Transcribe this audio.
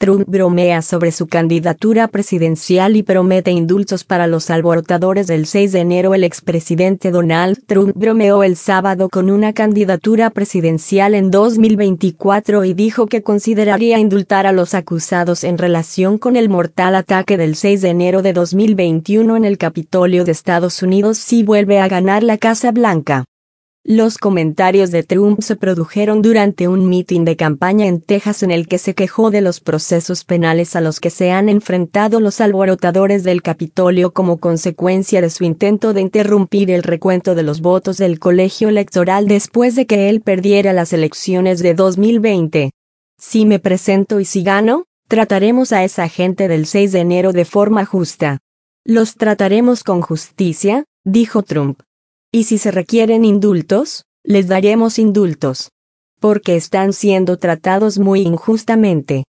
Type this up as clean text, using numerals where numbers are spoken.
Trump bromea sobre su candidatura presidencial y promete indultos para los alborotadores del 6 de enero. El expresidente Donald Trump bromeó el sábado con una candidatura presidencial en 2024 y dijo que consideraría indultar a los acusados en relación con el mortal ataque del 6 de enero de 2021 en el Capitolio de Estados Unidos si vuelve a ganar la Casa Blanca. Los comentarios de Trump se produjeron durante un mitin de campaña en Texas en el que se quejó de los procesos penales a los que se han enfrentado los alborotadores del Capitolio como consecuencia de su intento de interrumpir el recuento de los votos del colegio electoral después de que él perdiera las elecciones de 2020. Si me presento y si gano, trataremos a esa gente del 6 de enero de forma justa. Los trataremos con justicia, dijo Trump. Y si se requieren indultos, les daremos indultos. Porque están siendo tratados muy injustamente.